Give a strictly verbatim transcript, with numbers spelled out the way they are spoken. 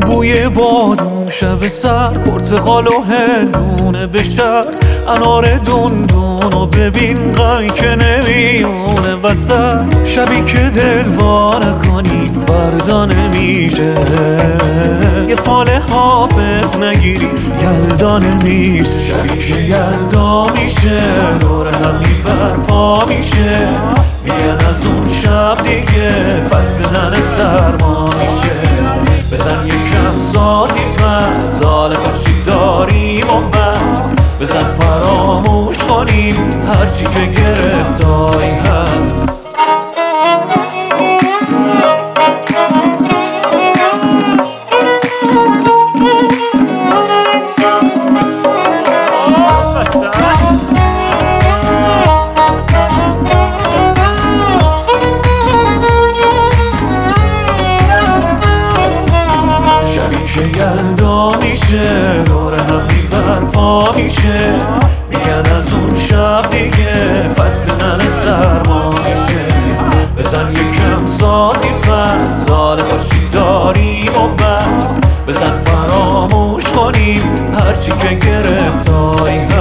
بوی بادوم شب سر، پرتقال و هندونه به شهر، انار دون دون و ببین غمی که نمیونه وسط. شبی که دلوانه کنی فردا نمیشه، یه فال حافظ نگیری یلدا نمیشه. شبی که یلدا میشه دور همی برپا میشه، میگن از اون شب دیگه فصل ننه سرما میشه. بزن یکم سازی پس، سال خوشی داریم و بس. بزن فراموش کنیم هرچی که گرفتاری هست. که یلدا میشه دور همی برپا میشه، میگن از اون شب دیگه فصل ننه سرما میشه. بزن یکم سازی پس، سال خوشی داریم و بس. بزن فراموش کنیم هرچی که گرفتاری